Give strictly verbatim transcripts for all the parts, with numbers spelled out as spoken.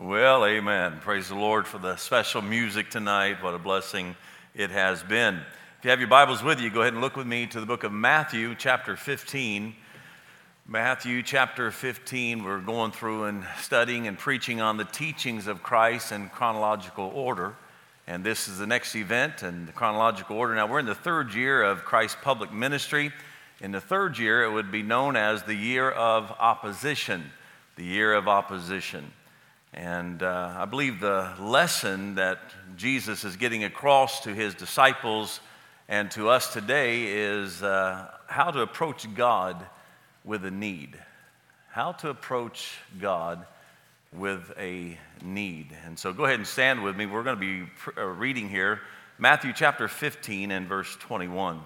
Well, amen. Praise the Lord for the special music tonight. What a blessing it has been. If you have your Bibles with you, go ahead and look with me to the book of Matthew, chapter fifteen. Matthew, chapter fifteen, we're going through and studying and preaching on the teachings of Christ in chronological order. And this is the next event in the chronological order. Now, we're in the third year of Christ's public ministry. In the third year, it would be known as the year of opposition. The year of opposition. And uh, I believe the lesson that Jesus is getting across to his disciples and to us today is uh, how to approach God with a need. How to approach God with a need. And so go ahead and stand with me. We're going to be pr- uh, reading here Matthew chapter fifteen and verse twenty-one.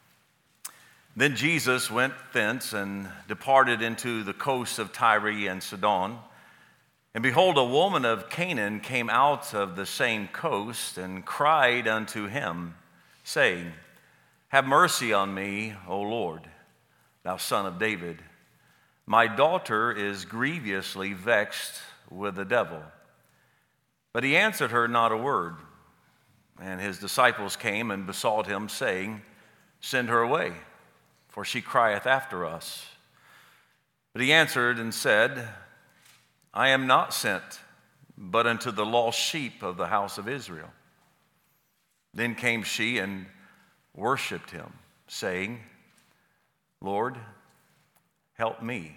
Then Jesus went thence and departed into the coasts of Tyre and Sidon. And behold, a woman of Canaan came out of the same coast and cried unto him, saying, Have mercy on me, O Lord, thou son of David. My daughter is grievously vexed with the devil. But he answered her not a word. And his disciples came and besought him, saying, Send her away, for she crieth after us. But he answered and said, I am not sent, but unto the lost sheep of the house of Israel. Then came she and worshipped him, saying, Lord, help me.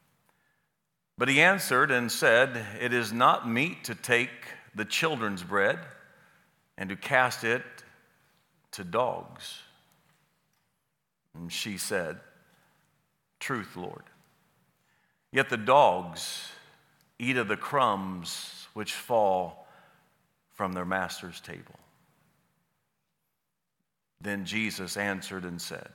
But he answered and said, It is not meet to take the children's bread and to cast it to dogs. And she said, Truth, Lord. Yet the dogs eat of the crumbs which fall from their master's table. Then Jesus answered and said,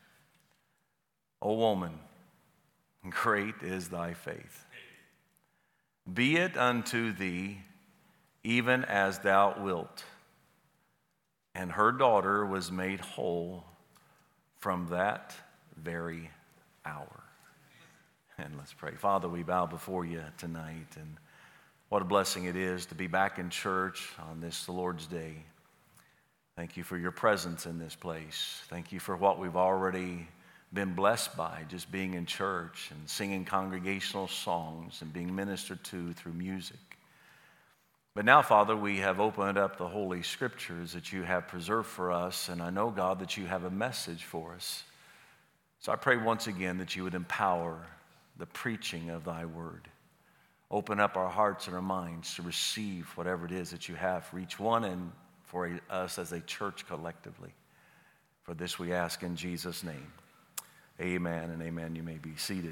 O woman, great is thy faith. Be it unto thee even as thou wilt. And her daughter was made whole from that very hour. And let's pray. Father, we bow before you tonight, and what a blessing it is to be back in church on this the Lord's Day. Thank you for your presence in this place. Thank you for what we've already been blessed by, just being in church and singing congregational songs and being ministered to through music. But now, Father, we have opened up the Holy Scriptures that you have preserved for us, and I know, God, that you have a message for us. So I pray once again that you would empower the preaching of thy word. Open up our hearts and our minds to receive whatever it is that you have for each one and for a, us as a church collectively. For this we ask in Jesus' name. Amen and amen. You may be seated.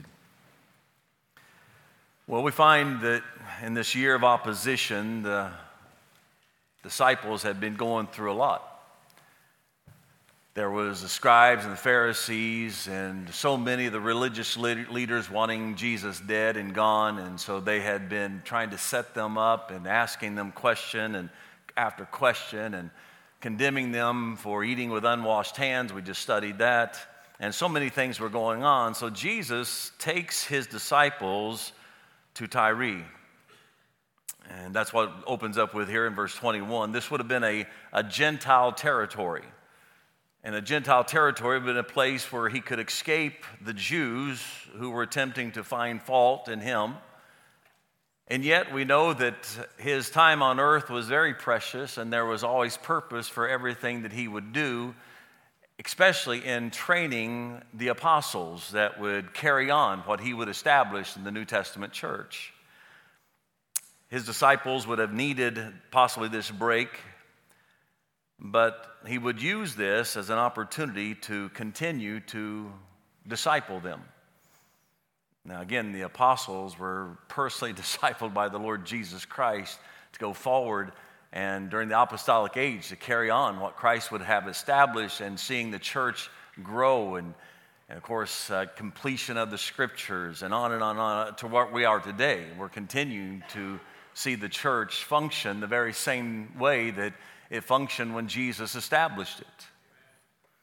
Well, we find that in this year of opposition, the disciples had been going through a lot. There was the scribes and the Pharisees and so many of the religious leaders wanting Jesus dead and gone, and so they had been trying to set them up and asking them question and after question and condemning them for eating with unwashed hands. We just studied that, and so many things were going on. So Jesus takes his disciples to Tyre, and that's what it opens up with here in verse twenty-one. This would have been a, a Gentile territory. And a Gentile territory would have been a place where he could escape the Jews who were attempting to find fault in him. And yet we know that his time on earth was very precious, and there was always purpose for everything that he would do, especially in training the apostles that would carry on what he would establish in the New Testament church. His disciples would have needed possibly this break, but he would use this as an opportunity to continue to disciple them. Now, again, the apostles were personally discipled by the Lord Jesus Christ to go forward and during the apostolic age to carry on what Christ would have established and seeing the church grow and, and of course, uh, completion of the scriptures and on and on and on to what we are today. We're continuing to see the church function the very same way that it functioned when Jesus established it.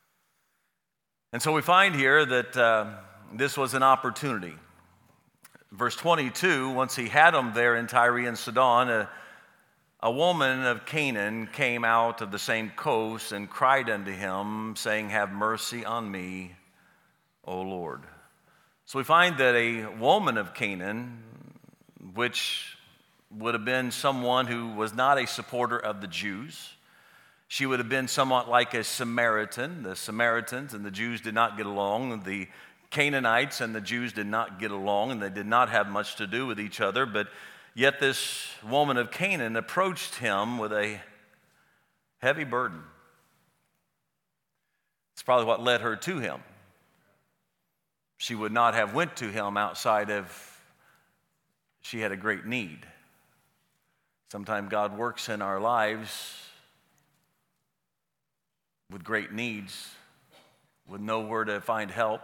And so we find here that uh, this was an opportunity. Verse twenty-two, once he had them there in Tyre and Sidon, a, a woman of Canaan came out of the same coast and cried unto him, saying, have mercy on me, O Lord. So we find that a woman of Canaan, which would have been someone who was not a supporter of the Jews, she would have been somewhat like a Samaritan. The Samaritans and the Jews did not get along. The Canaanites and the Jews did not get along, and they did not have much to do with each other. But yet this woman of Canaan approached him with a heavy burden. It's probably what led her to him. She would not have went to him outside of she had a great need. Sometimes God works in our lives with great needs, with nowhere to find help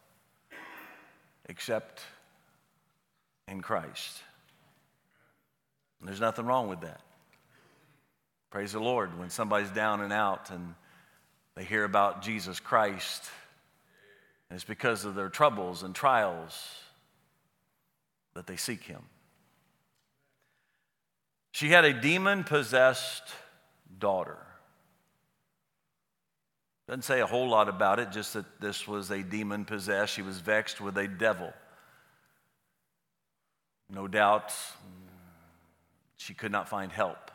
except in Christ. And there's nothing wrong with that. Praise the Lord. When somebody's down and out and they hear about Jesus Christ, and it's because of their troubles and trials that they seek him. She had a demon-possessed daughter. Doesn't say a whole lot about it, just that this was a demon-possessed. She was vexed with a devil. No doubt she could not find help.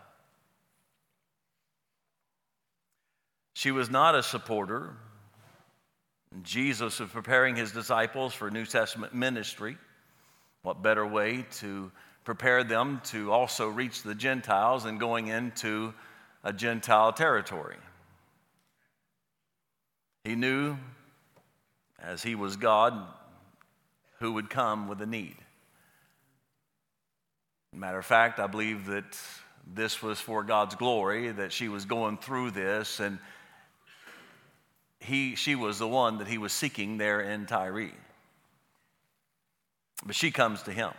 She was not a supporter. Jesus was preparing his disciples for New Testament ministry. What better way to prepare them to also reach the Gentiles than going into a Gentile territory? He knew, as he was God, who would come with a need. Matter of fact, I believe that this was for God's glory, that she was going through this, and he, she was the one that he was seeking there in Tyre. But she comes to him.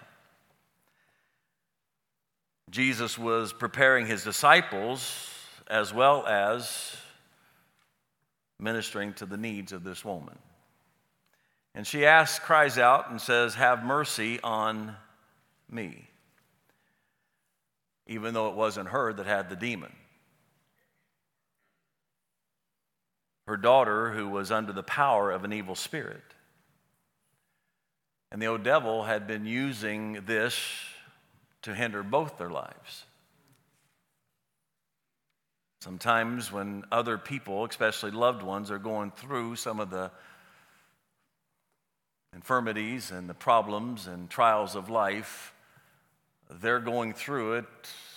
Jesus was preparing his disciples as well as ministering to the needs of this woman. And she asks, cries out and says, have mercy on me. Even though it wasn't her that had the demon. Her daughter, who was under the power of an evil spirit. And the old devil had been using this to hinder both their lives. Sometimes when other people, especially loved ones, are going through some of the infirmities and the problems and trials of life, they're going through it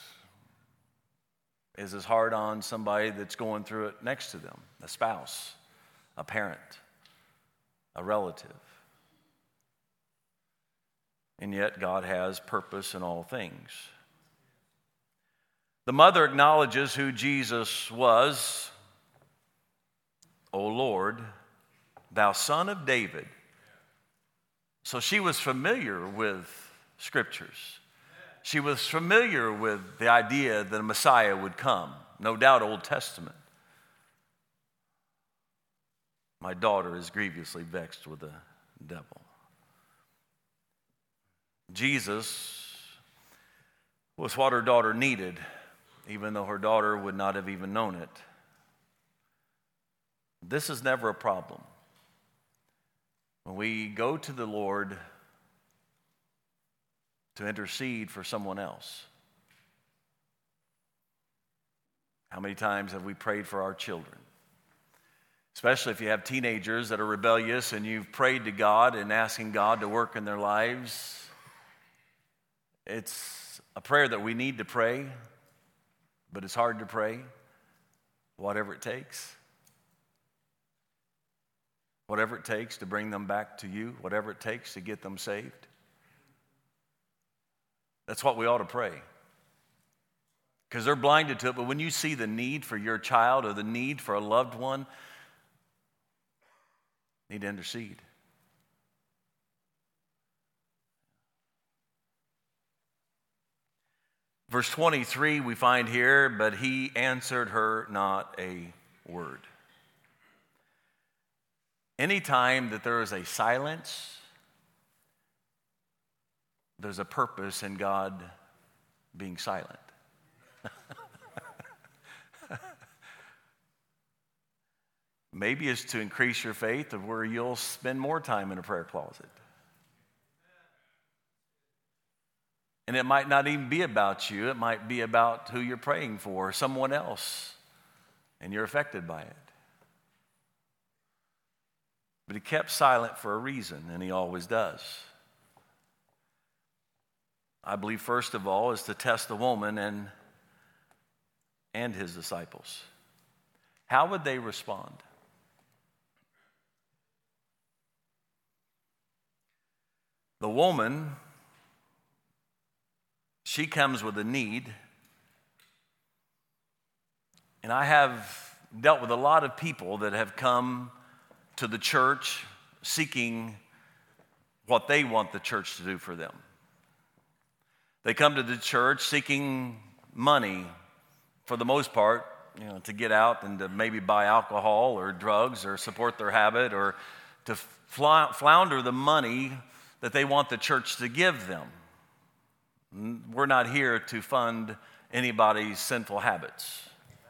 is as hard on somebody that's going through it next to them, a spouse, a parent, a relative. And yet God has purpose in all things. The mother acknowledges who Jesus was. O Lord, thou Son of David. So she was familiar with scriptures. She was familiar with the idea that a Messiah would come. No doubt Old Testament. My daughter is grievously vexed with the devil. Jesus was what her daughter needed, even though her daughter would not have even known it. This is never a problem. When we go to the Lord to intercede for someone else. How many times have we prayed for our children? Especially if you have teenagers that are rebellious and you've prayed to God and asking God to work in their lives. It's a prayer that we need to pray, but it's hard to pray, whatever it takes. Whatever it takes to bring them back to you, whatever it takes to get them saved. That's what we ought to pray. Because they're blinded to it, but when you see the need for your child or the need for a loved one, you need to intercede. Verse twenty-three, we find here, but he answered her not a word. Anytime that there is a silence, there's a purpose in God being silent. Maybe it's to increase your faith of where you'll spend more time in a prayer closet. And it might not even be about you. It might be about who you're praying for, or someone else, and you're affected by it. But he kept silent for a reason, and he always does. I believe, first of all, is to test the woman and, and his disciples. How would they respond? The woman, she comes with a need. And I have dealt with a lot of people that have come to the church seeking what they want the church to do for them. They come to the church seeking money, for the most part, you know, to get out and to maybe buy alcohol or drugs or support their habit, or to flounder the money that they want the church to give them. We're not here to fund anybody's sinful habits.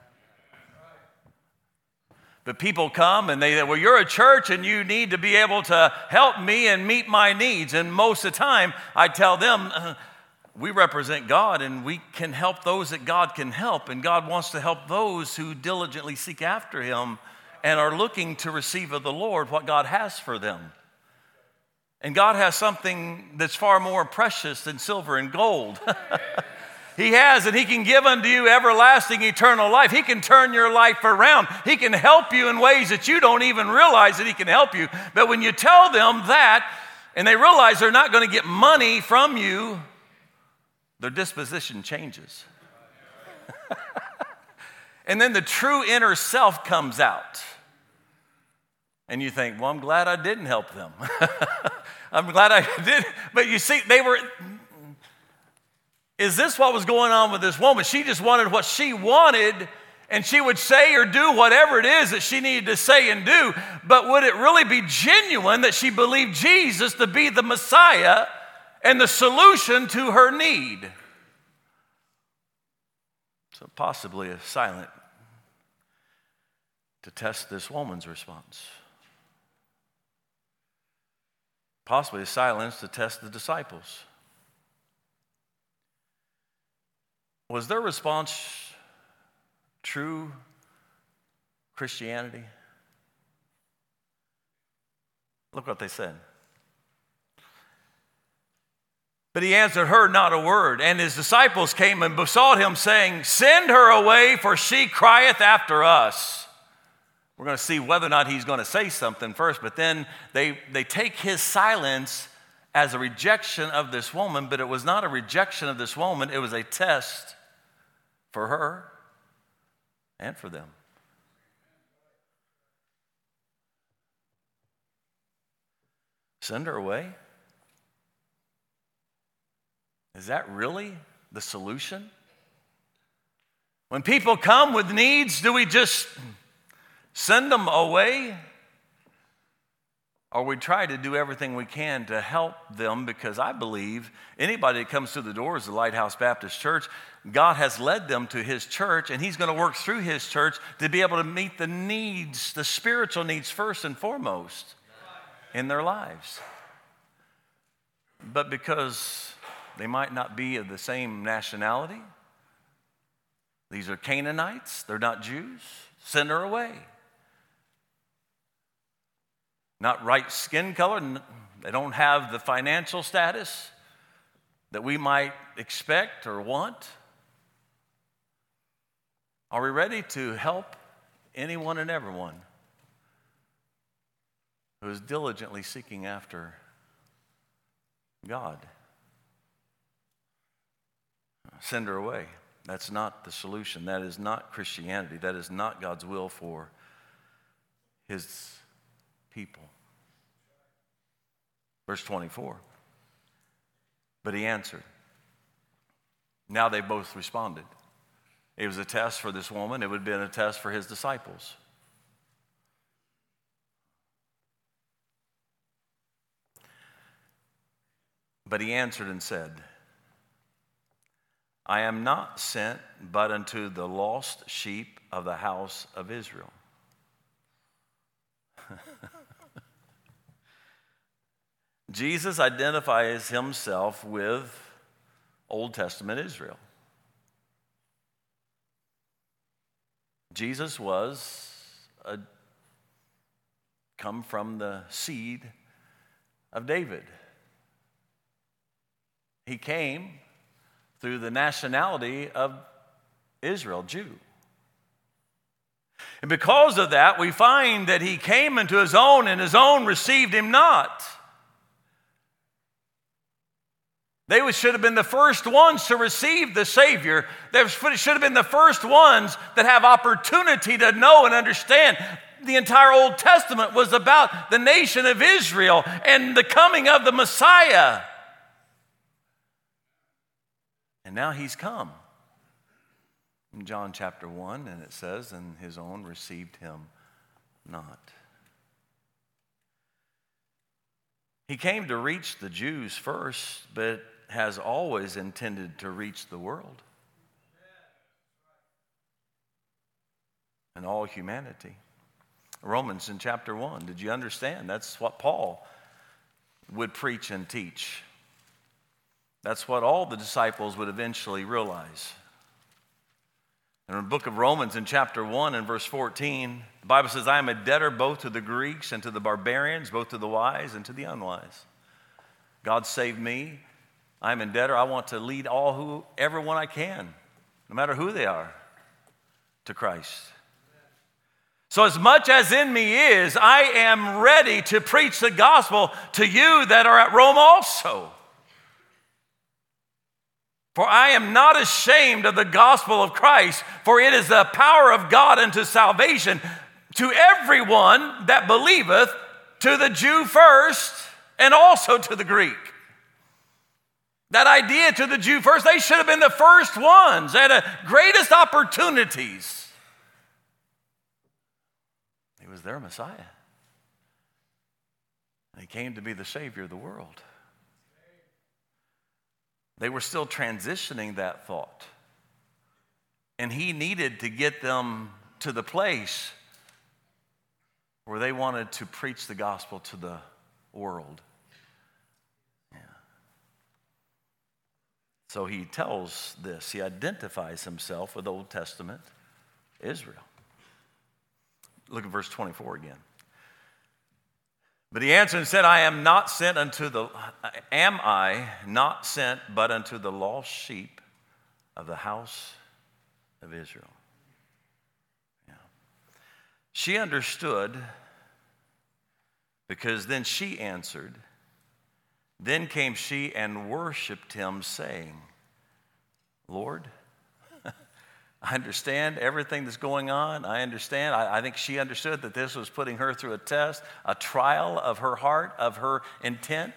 But people come and they say, well, you're a church and you need to be able to help me and meet my needs. And most of the time, I tell them, uh, we represent God and we can help those that God can help. And God wants to help those who diligently seek after Him and are looking to receive of the Lord what God has for them. And God has something that's far more precious than silver and gold. He has, and He can give unto you everlasting, eternal life. He can turn your life around. He can help you in ways that you don't even realize that He can help you. But when you tell them that, and they realize they're not going to get money from you, their disposition changes. And then the true inner self comes out. And you think, well, I'm glad I didn't help them. I'm glad I did. But you see, they were... Is this what was going on with this woman? She just wanted what she wanted, and she would say or do whatever it is that she needed to say and do. But would it really be genuine that she believed Jesus to be the Messiah and the solution to her need? So possibly a silent to test this woman's response. Possibly a silence to test the disciples. Was their response true Christianity? Look what they said. But he answered her not a word. And his disciples came and besought him, saying, send her away, for she crieth after us. We're going to see whether or not he's going to say something first, but then they, they take his silence as a rejection of this woman, but it was not a rejection of this woman, it was a test for her and for them. Send her away? Is that really the solution? When people come with needs, do we just send them away? Or we try to do everything we can to help them, because I believe anybody that comes through the doors of the Lighthouse Baptist Church, God has led them to His church, and He's going to work through His church to be able to meet the needs, the spiritual needs first and foremost in their lives. But because they might not be of the same nationality, these are Canaanites, they're not Jews, send her away. Not right skin color, they don't have the financial status that we might expect or want. Are we ready to help anyone and everyone who is diligently seeking after God? Send her away. That's not the solution. That is not Christianity. That is not God's will for His people. Verse twenty-four. But he answered. Now they both responded. It was a test for this woman. It would have been a test for his disciples. But he answered and said, I am not sent but unto the lost sheep of the house of Israel. Jesus identifies himself with Old Testament Israel. Jesus was a, come from the seed of David. He came through the nationality of Israel, Jew. And because of that, we find that he came into his own, and his own received him not. They should have been the first ones to receive the Savior. They should have been the first ones that have opportunity to know and understand. The entire Old Testament was about the nation of Israel and the coming of the Messiah. And now he's come. In John chapter one, and it says, and his own received him not. He came to reach the Jews first, but has always intended to reach the world and all humanity. Romans in chapter one, did you understand? That's what Paul would preach and teach. That's what all the disciples would eventually realize. In the book of Romans in chapter one and verse fourteen, the Bible says, I am a debtor both to the Greeks and to the barbarians, both to the wise and to the unwise. God saved me. I'm in debtor. I want to lead all who, everyone I can, no matter who they are, to Christ. So as much as in me is, I am ready to preach the gospel to you that are at Rome also. For I am not ashamed of the gospel of Christ, for it is the power of God unto salvation to everyone that believeth, to the Jew first, and also to the Greek. That idea, to the Jew first, they should have been the first ones, at the greatest opportunities. He was their Messiah. He came to be the Savior of the world. They were still transitioning that thought. And he needed to get them to the place where they wanted to preach the gospel to the world. Yeah. So he tells this. He identifies himself with Old Testament Israel. Look at verse twenty-four again. But he answered and said, I am not sent unto the, am I not sent but unto the lost sheep of the house of Israel? Yeah. She understood, because then she answered, then came she and worshiped him, saying, Lord, I understand everything that's going on. I understand. I, I think she understood that this was putting her through a test, a trial of her heart, of her intent.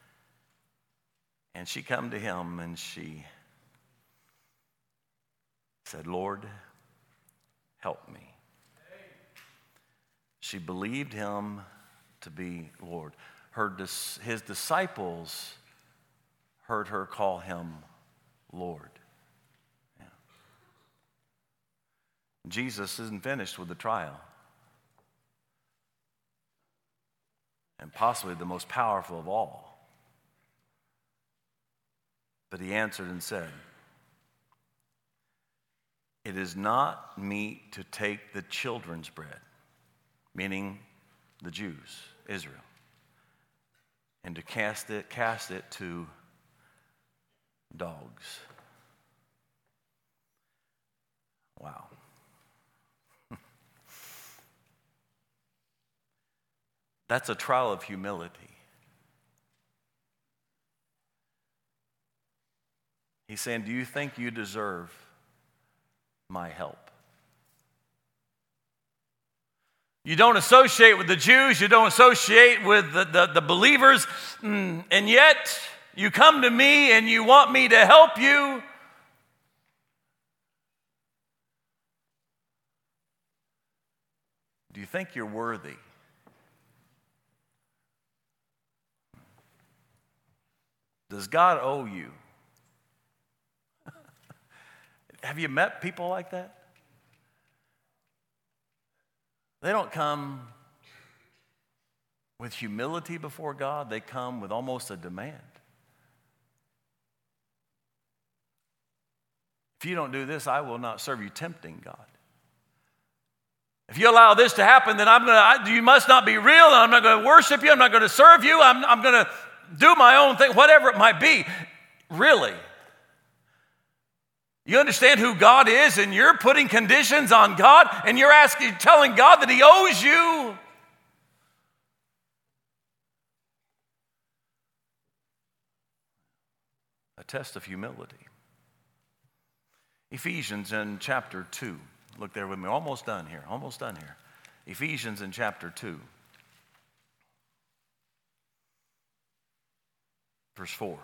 And she come to him and she said, Lord, help me. She believed him to be Lord. Her, his disciples heard her call him Lord. Jesus isn't finished with the trial. And possibly the most powerful of all. But he answered and said, it is not meet to take the children's bread, meaning the Jews, Israel, and to cast it, cast it to dogs. Wow. That's a trial of humility. He's saying, do you think you deserve my help? You don't associate with the Jews, you don't associate with the, the, the believers, and yet you come to me and you want me to help you. Do you think you're worthy? Does God owe you? Have you met people like that? They don't come with humility before God. They come with almost a demand. If you don't do this, I will not serve you, tempting God. If you allow this to happen, then I'm going to, you must not be real, and I'm not going to worship you, I'm not going to serve you, I'm, I'm going to do my own thing, whatever it might be. Really? You understand who God is, and you're putting conditions on God, and you're asking, telling God that He owes you. A test of humility. Ephesians in chapter two. Look there with me. Almost done here. Almost done here. Ephesians in chapter two. Verse four.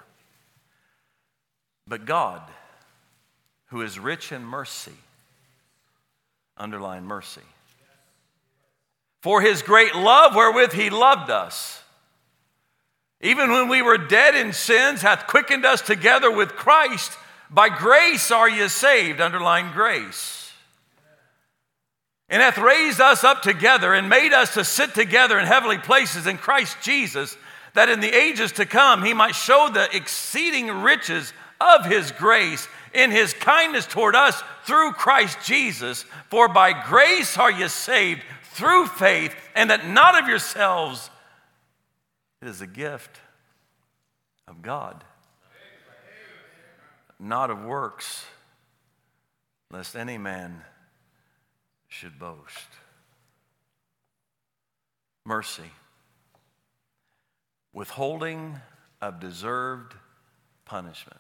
But God, who is rich in mercy, underline mercy, for His great love wherewith He loved us, even when we were dead in sins, hath quickened us together with Christ. By grace are ye saved, underline grace. And hath raised us up together and made us to sit together in heavenly places in Christ Jesus, that in the ages to come He might show the exceeding riches of His grace in His kindness toward us through Christ Jesus. For by grace are ye saved through faith, and that not of yourselves, it is a gift of God, not of works, lest any man should boast. Mercy, withholding of deserved punishment.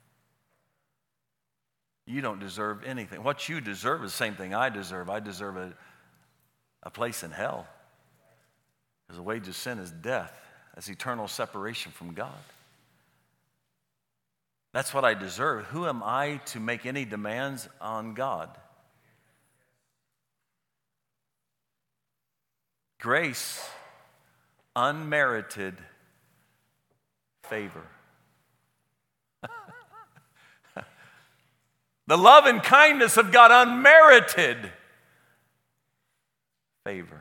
You don't deserve anything. What you deserve is the same thing I deserve. I deserve a, a place in hell. Because the wage of sin is death. That's eternal separation from God. That's what I deserve. Who am I to make any demands on God? Grace, unmerited favor. The love and kindness of God, unmerited favor.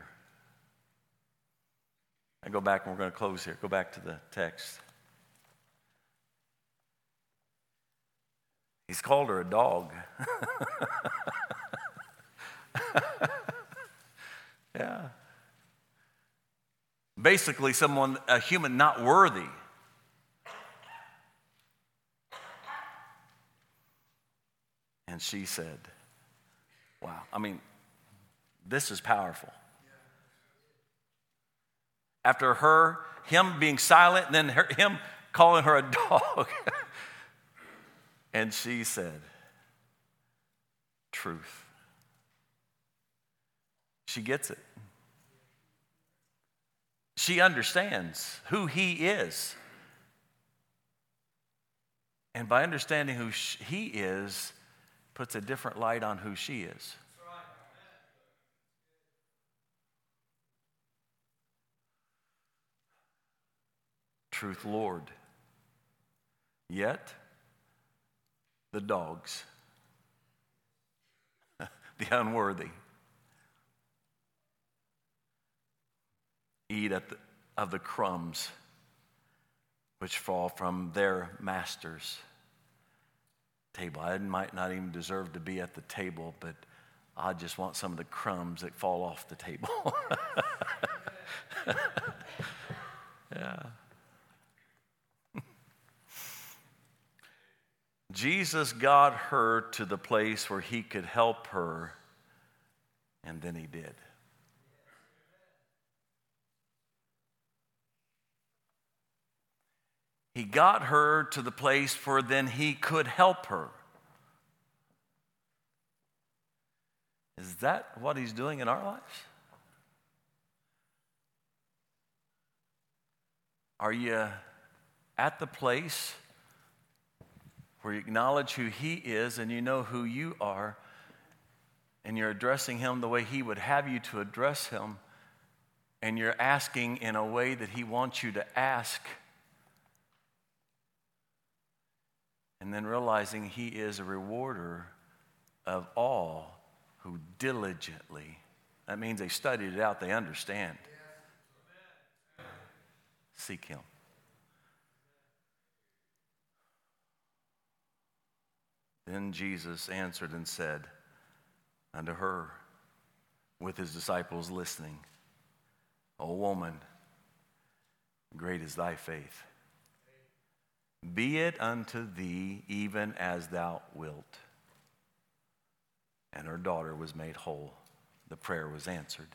I go back and we're going to close here. Go back to the text. He's called her a dog. Yeah. Basically, someone, a human not worthy. And she said, wow, I mean, this is powerful. After her, him being silent, and then her, him calling her a dog. And she said, truth. She gets it. She understands who He is. And by understanding who He is, puts a different light on who she is. Truth, Lord. Yet, the dogs, the unworthy, eat at the, of the crumbs which fall from their masters' table. I might not even deserve to be at the table, but I just want some of the crumbs that fall off the table. Yeah. Jesus got her to the place where He could help her, and then He did. He got her to the place where then He could help her. Is that what He's doing in our lives? Are you at the place where you acknowledge who He is and you know who you are, and you're addressing Him the way He would have you to address Him, and you're asking in a way that He wants you to ask? and then realizing he is a rewarder of all who diligently, that means they studied it out, they understand, seek him. Then Jesus answered and said unto her, with his disciples listening, O woman, great is thy faith. Be it unto thee even as thou wilt. And her daughter was made whole. The prayer was answered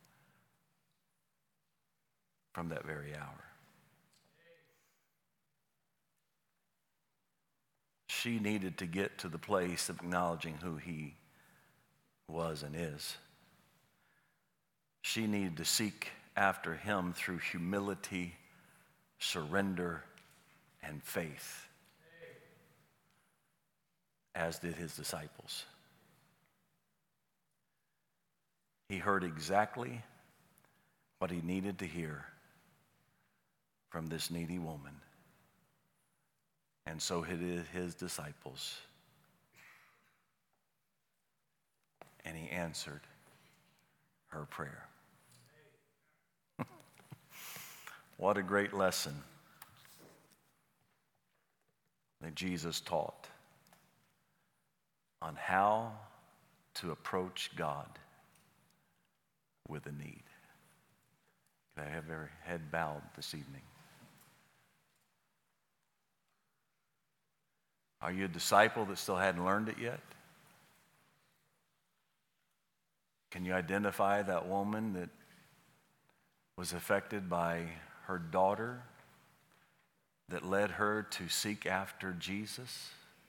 from that very hour. She needed to get to the place of acknowledging who he was and is. She needed to seek after him through humility, surrender, and faith, as did his disciples. He heard exactly what he needed to hear from this needy woman. And so did his disciples. And he answered her prayer. What a great lesson that Jesus taught on how to approach God with a need. Can I have every head bowed this evening? Are you a disciple that still hadn't learned it yet? Can you identify that woman that was affected by her daughter that led her to seek after Jesus?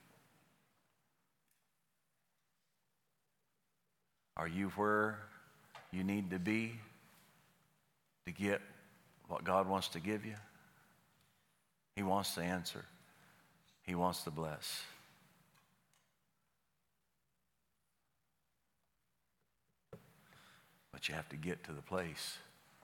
Are you where you need to be to get what God wants to give you? He wants to answer. He wants to bless. But you have to get to the place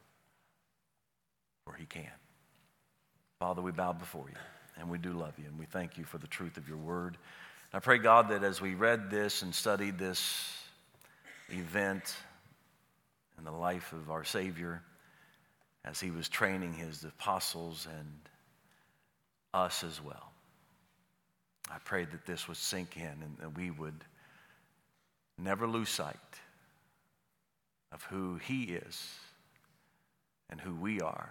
where he can. Father, we bow before you, and we do love you, and we thank you for the truth of your word. I pray, God, that as we read this and studied this event in the life of our Savior, as he was training his apostles and us as well, I pray that this would sink in and that we would never lose sight of who he is and who we are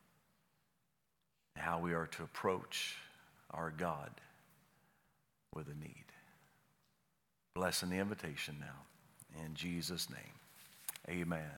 and how we are to approach our God with a need. Blessing the invitation now. In Jesus' name, amen.